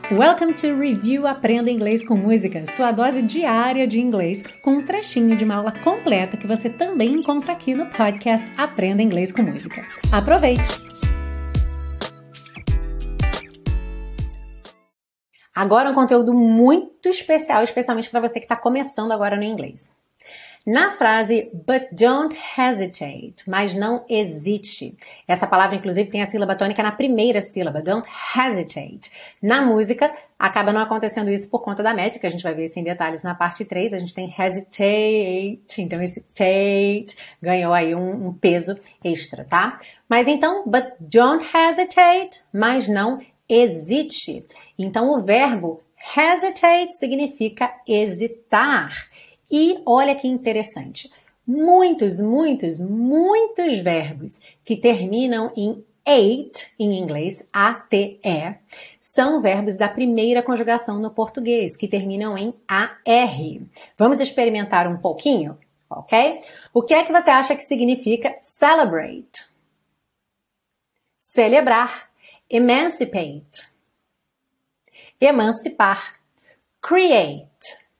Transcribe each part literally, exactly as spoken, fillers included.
Welcome to Review Aprenda Inglês com Música, sua dose diária de inglês com um trechinho de uma aula completa que você também encontra aqui no podcast Aprenda Inglês com Música. Aproveite! Agora um conteúdo muito especial, especialmente para você que está começando agora no inglês. Na frase but don't hesitate, mas não hesite. Essa palavra, inclusive, tem a sílaba tônica na primeira sílaba, don't hesitate. Na música, acaba não acontecendo isso por conta da métrica, a gente vai ver isso em detalhes na parte três, a gente tem hesitate, então esse tate ganhou aí um, um peso extra, tá? Mas então, but don't hesitate, mas não hesite. Então o verbo hesitate significa hesitar. E olha que interessante, muitos, muitos, muitos verbos que terminam em ate, em inglês, A T E, são verbos da primeira conjugação no português, que terminam em A R. Vamos experimentar um pouquinho, ok? O que é que você acha que significa celebrate? Celebrar. Emancipate. Emancipar. Create.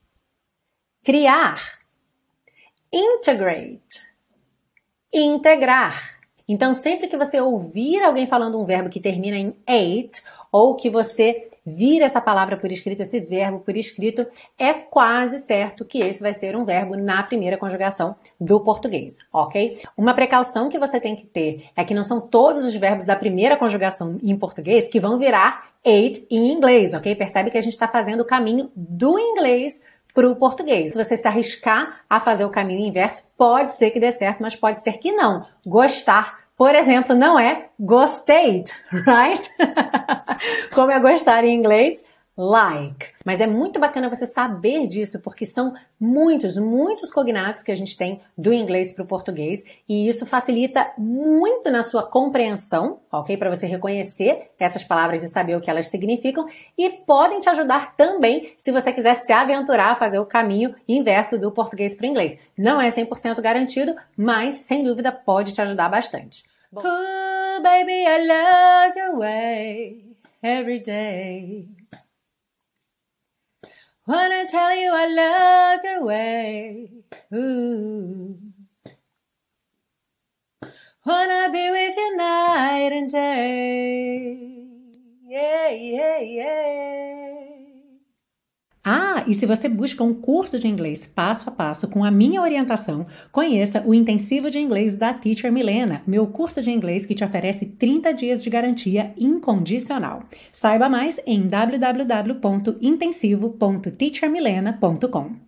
Criar, integrate, integrar. Então, sempre que você ouvir alguém falando um verbo que termina em ate, ou que você vir essa palavra por escrito, esse verbo por escrito, é quase certo que esse vai ser um verbo na primeira conjugação do português, ok? Uma precaução que você tem que ter é que não são todos os verbos da primeira conjugação em português que vão virar ate em inglês, ok? Percebe que a gente está fazendo o caminho do inglês para o português. Se você se arriscar a fazer o caminho inverso, pode ser que dê certo, mas pode ser que não. Gostar, por exemplo, não é gostate, right? Como é gostar em inglês? Like. Mas é muito bacana você saber disso, porque são muitos, muitos cognatos que a gente tem do inglês para o português, e isso facilita muito na sua compreensão, ok? Para você reconhecer essas palavras e saber o que elas significam, e podem te ajudar também se você quiser se aventurar a fazer o caminho inverso do português para o inglês. Não é cem por cento garantido, mas sem dúvida pode te ajudar bastante. Bom. Oh, baby, I love your way every day. Wanna tell you I love your way, ooh. Wanna be with you night and day, yeah, yeah, yeah. Ah, e se você busca um curso de inglês passo a passo com a minha orientação, conheça o Intensivo de Inglês da Teacher Milena, meu curso de inglês que te oferece trinta dias de garantia incondicional. Saiba mais em w w w ponto intensivo ponto teacher milena ponto com.